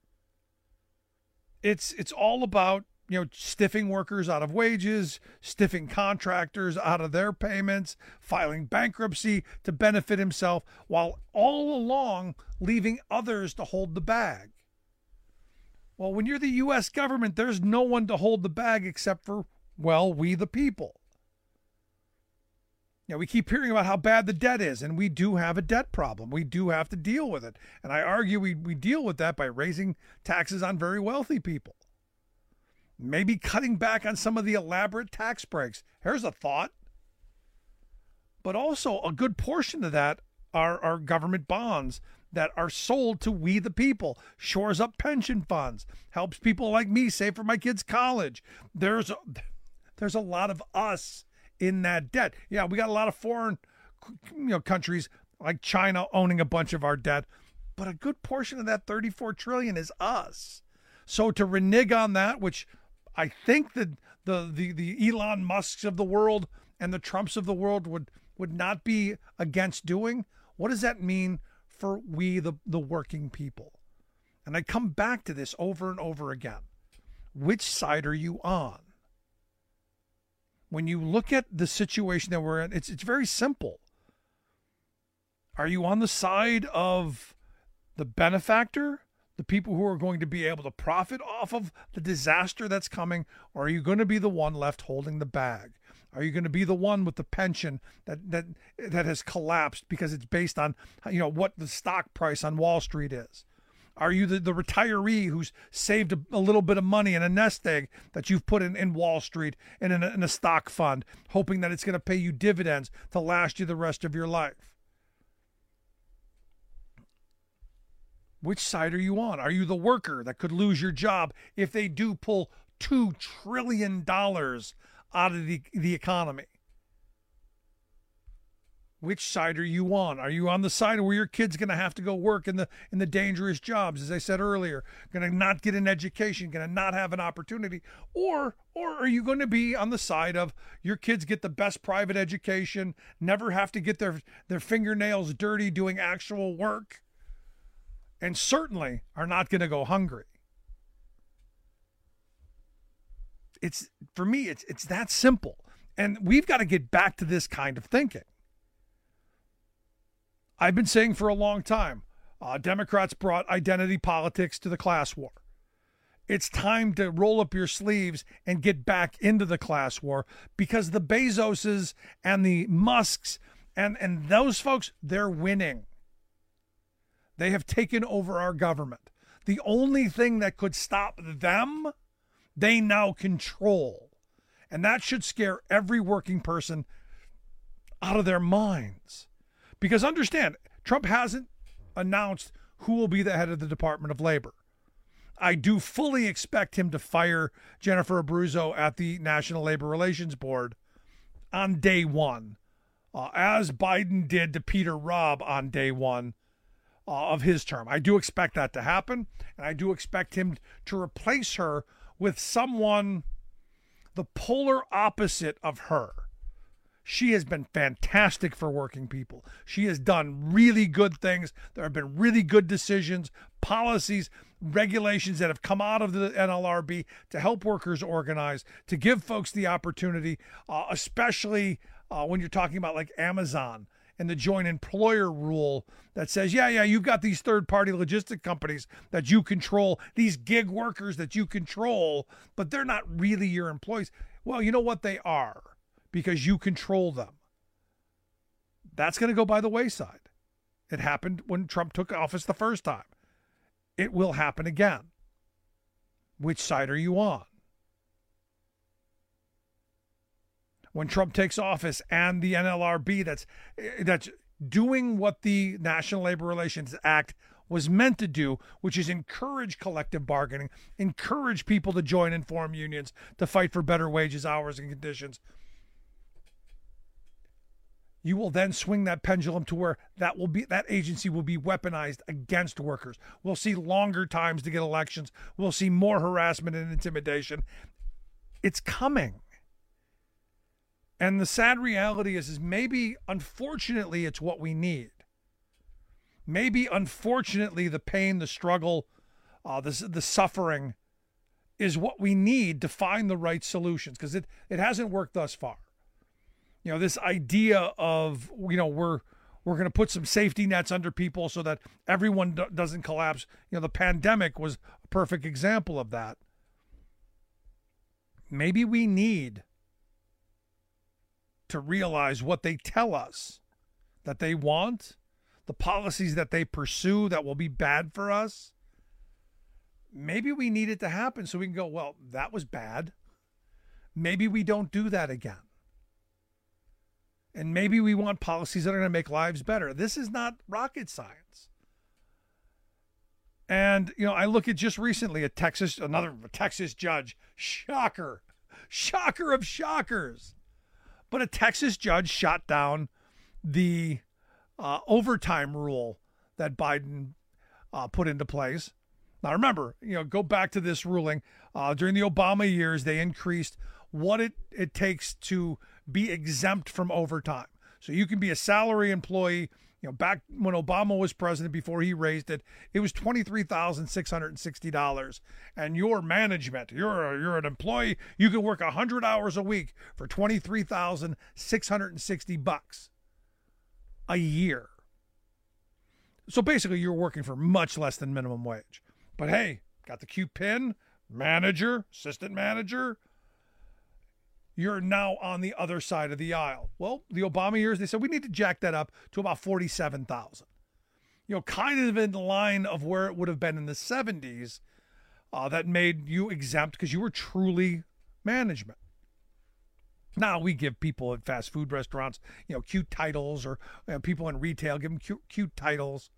It's it's all about, you know, stiffing workers out of wages, stiffing contractors out of their payments, filing bankruptcy to benefit himself, while all along leaving others to hold the bag. Well, when you're the U S government, there's no one to hold the bag except for, well, we the people. You know, we keep hearing about how bad the debt is, and we do have a debt problem. We do have to deal with it. And I argue we, we deal with that by raising taxes on very wealthy people. Maybe cutting back on some of the elaborate tax breaks. Here's a thought. But also a good portion of that are, are government bonds that are sold to we the people, shores up pension funds, helps people like me save for my kids' college. There's a, there's a lot of us in that debt. Yeah, we got a lot of foreign, you know, countries like China owning a bunch of our debt, but a good portion of that thirty-four trillion is us. So to renege on that, which I think that the, the, the Elon Musks of the world and the Trumps of the world would, would not be against doing, what does that mean for we, the, the working people? And I come back to this over and over again. Which side are you on? When you look at the situation that we're in, it's it's very simple. Are you on the side of the benefactor, the people who are going to be able to profit off of the disaster that's coming, or are you going to be the one left holding the bag? Are you going to be the one with the pension that that that has collapsed because it's based on, you know, what the stock price on Wall Street is? Are you the, the retiree who's saved a, a little bit of money in a nest egg that you've put in, in Wall Street and in a, in a stock fund, hoping that it's going to pay you dividends to last you the rest of your life? Which side are you on? Are you the worker that could lose your job if they do pull two trillion dollars out of the, the economy? Which side are you on? Are you on the side where your kid's going to have to go work in the in the dangerous jobs, as I said earlier, going to not get an education, going to not have an opportunity? Or or are you going to be on the side of your kids get the best private education, never have to get their, their fingernails dirty doing actual work, and certainly are not going to go hungry? It's for me, it's it's that simple. And we've got to get back to this kind of thinking. I've been saying for a long time, uh, Democrats brought identity politics to the class war. It's time to roll up your sleeves and get back into the class war, because the Bezoses and the Musks and, and those folks, they're winning. They have taken over our government. The only thing that could stop them, they now control. And that should scare every working person out of their minds. Because understand, Trump hasn't announced who will be the head of the Department of Labor. I do fully expect him to fire Jennifer Abruzzo at the National Labor Relations Board on day one, uh, as Biden did to Peter Robb on day one uh, of his term. I do expect that to happen, and I do expect him to replace her with someone the polar opposite of her. She has been fantastic for working people. She has done really good things. There have been really good decisions, policies, regulations that have come out of the N L R B to help workers organize, to give folks the opportunity, uh, especially uh, when you're talking about like Amazon and the joint employer rule that says, yeah, yeah, you've got these third-party logistic companies that you control, these gig workers that you control, but they're not really your employees. Well, you know what? They are, because you control them. That's going to go by the wayside. It happened when Trump took office the first time. It will happen again. Which side are you on? When Trump takes office and the N L R B that's that's doing what the National Labor Relations Act was meant to do, which is encourage collective bargaining, encourage people to join and form unions to fight for better wages, hours, and conditions, you will then swing that pendulum to where that will be that agency will be weaponized against workers. We'll see longer times to get elections. We'll see more harassment and intimidation. It's coming. And the sad reality is, is maybe, unfortunately, it's what we need. Maybe, unfortunately, the pain, the struggle, uh, the, the suffering is what we need to find the right solutions, because it, it hasn't worked thus far. You know, this idea of, you know, we're we're going to put some safety nets under people so that everyone do- doesn't collapse. You know, the pandemic was a perfect example of that. Maybe we need to realize what they tell us that they want, the policies that they pursue that will be bad for us. Maybe we need it to happen so we can go, well, that was bad. Maybe we don't do that again. And maybe we want policies that are going to make lives better. This is not rocket science. And, you know, I look at just recently a Texas, another Texas judge, shocker, shocker of shockers. But a Texas judge shot down the uh, overtime rule that Biden uh, put into place. Now, remember, you know, go back to this ruling. Uh, during the Obama years, they increased what it, it takes to be exempt from overtime. So you can be a salary employee. You know, back when Obama was president, before he raised it, it was twenty-three thousand six hundred sixty dollars. And your management, you're, a, you're an employee, you can work one hundred hours a week for twenty-three thousand six hundred sixty bucks a year. So basically, you're working for much less than minimum wage. But hey, got the Q P I N, manager, assistant manager. You're now on the other side of the aisle. Well, the Obama years, they said we need to jack that up to about forty-seven thousand. You know, kind of in the line of where it would have been in the seventies, uh, that made you exempt because you were truly management. Now we give people at fast food restaurants, you know, cute titles, or you know, people in retail give them cute, cute titles.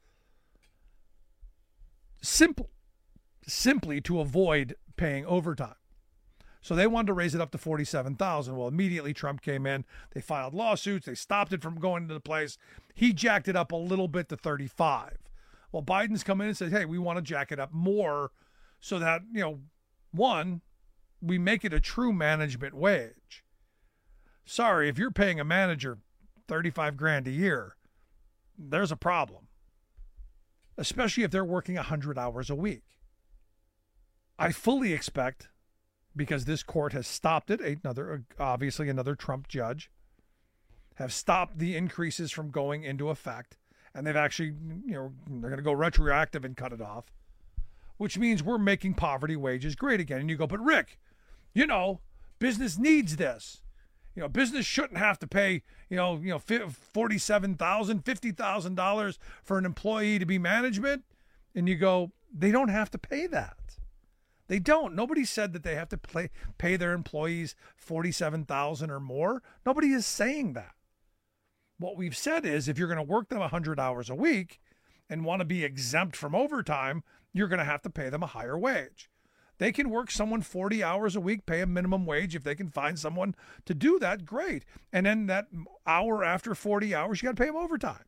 Simple, simply to avoid paying overtime. So they wanted to raise it up to forty-seven thousand. Well, immediately Trump came in. They filed lawsuits. They stopped it from going into the place. He jacked it up a little bit to thirty-five. Well, Biden's come in and said, hey, we want to jack it up more so that, you know, one, we make it a true management wage. Sorry, if you're paying a manager thirty-five grand a year, there's a problem, especially if they're working one hundred hours a week. I fully expect, because this court has stopped it, another obviously another Trump judge, have stopped the increases from going into effect, and they've actually, you know, they're going to go retroactive and cut it off, which means we're making poverty wages great again. And you go, but Rick, you know, business needs this. You know, business shouldn't have to pay, you know, you know, forty-seven thousand dollars, fifty thousand dollars for an employee to be management. And you go, they don't have to pay that. They don't. Nobody said that they have to play, pay their employees forty-seven thousand dollars or more. Nobody is saying that. What we've said is if you're going to work them one hundred hours a week and want to be exempt from overtime, you're going to have to pay them a higher wage. They can work someone forty hours a week, pay a minimum wage. If they can find someone to do that, great. And then that hour after forty hours, you got to pay them overtime.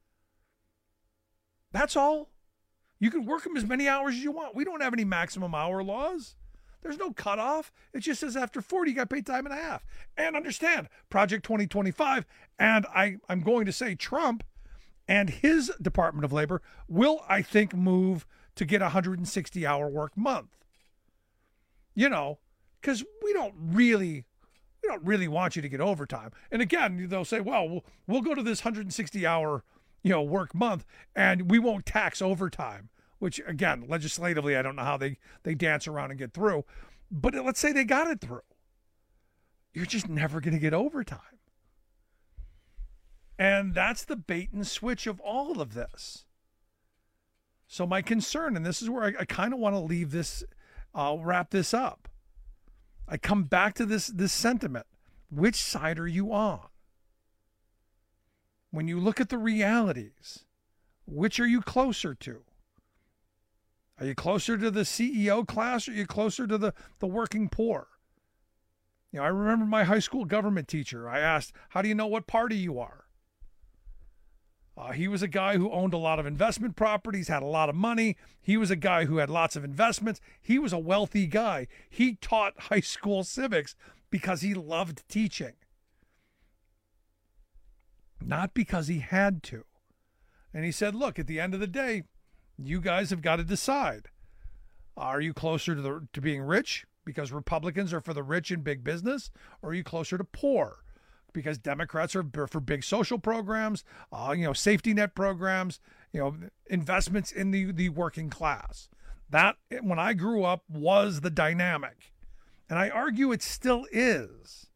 That's all. You can work them as many hours as you want. We don't have any maximum hour laws. There's no cutoff. It just says after forty, you got to pay time and a half. And understand, Project twenty twenty-five, and I, I'm going to say Trump and his Department of Labor will, I think, move to get a one hundred sixty hour work month. You know, because we don't really, we don't really want you to get overtime. And again, they'll say, well, we'll, we'll go to this one hundred sixty hour, you know, work month, and we won't tax overtime, which again, legislatively, I don't know how they, they dance around and get through. But let's say they got it through. You're just never going to get overtime. And that's the bait and switch of all of this. So my concern, and this is where I, I kind of want to leave this, I'll wrap this up. I come back to this, this sentiment. Which side are you on? When you look at the realities, which are you closer to? Are you closer to the C E O class or are you closer to the, the working poor? You know, I remember my high school government teacher. I asked, how do you know what party you are? Uh, he was a guy who owned a lot of investment properties, had a lot of money. He was a guy who had lots of investments. He was a wealthy guy. He taught high school civics because he loved teaching, not because he had to. And he said, look, at the end of the day, you guys have got to decide. Are you closer to the, to being rich because Republicans are for the rich and big business, or are you closer to poor? Because Democrats are for big social programs, uh, you know, safety net programs, you know, investments in the, the working class. That, when I grew up, was the dynamic. And I argue it still is.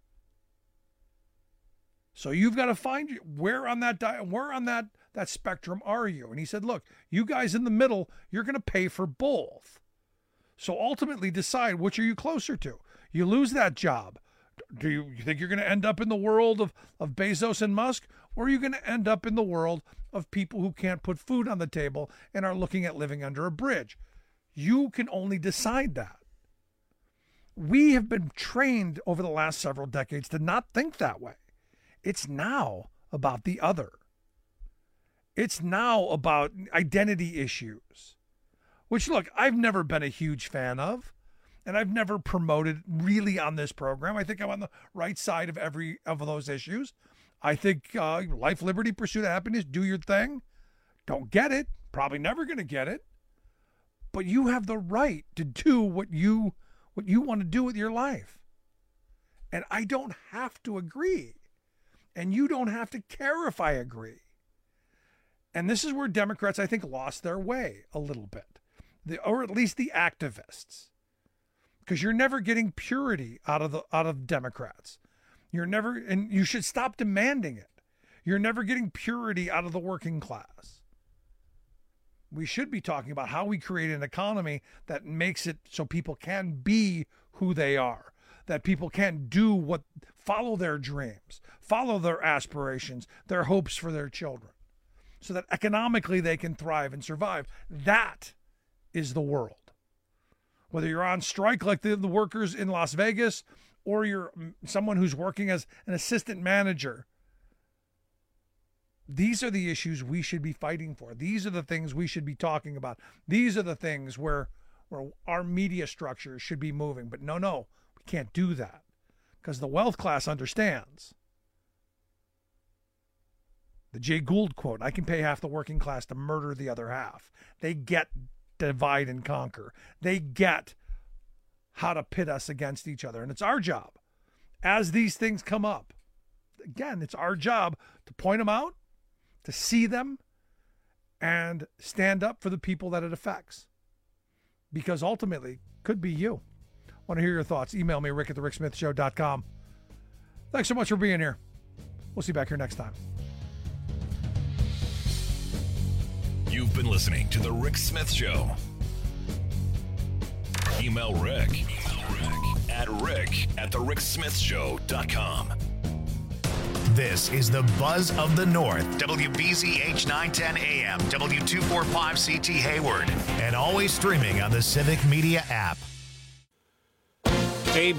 So you've got to find where on that di- where on that, that spectrum are you? And he said, look, you guys in the middle, you're going to pay for both. So ultimately decide which are you closer to. You lose that job. Do you, you think you're going to end up in the world of, of Bezos and Musk, or are you going to end up in the world of people who can't put food on the table and are looking at living under a bridge? You can only decide that. We have been trained over the last several decades to not think that way. It's now about the other. It's now about identity issues, which, look, I've never been a huge fan of. And I've never promoted really on this program. I think I'm on the right side of every of those issues. I think uh, life, liberty, pursuit of happiness, do your thing. Don't get it. Probably never going to get it. But you have the right to do what you what you want to do with your life. And I don't have to agree. And you don't have to care if I agree. And this is where Democrats, I think, lost their way a little bit. The, or at least the activists. Because you're never getting purity out of the out of Democrats. You're never, and you should stop demanding it. You're never getting purity out of the working class. We should be talking about how we create an economy that makes it so people can be who they are, that people can do what, follow their dreams, follow their aspirations, their hopes for their children, so that economically they can thrive and survive. That is the world. Whether you're on strike like the, the workers in Las Vegas, or you're someone who's working as an assistant manager, these are the issues we should be fighting for. These are the things we should be talking about. These are the things where, where our media structure should be moving. But no, no, we can't do that because the wealth class understands. The Jay Gould quote, I can pay half the working class to murder the other half. They get divide and conquer. They get how to pit us against each other. And it's our job, as these things come up, again, it's our job to point them out, to see them, and stand up for the people that it affects. Because ultimately, could be you. I want to hear your thoughts. Email me, rick at the rick smith show dot com. Thanks so much for being here. We'll see you back here next time. You've been listening to The Rick Smith Show. Email Rick, Email Rick. at rick at the rick smith show dot com. This is the Buzz of the North, W B Z H nine ten A M, W two forty-five C T Hayward, and always streaming on the Civic Media app. A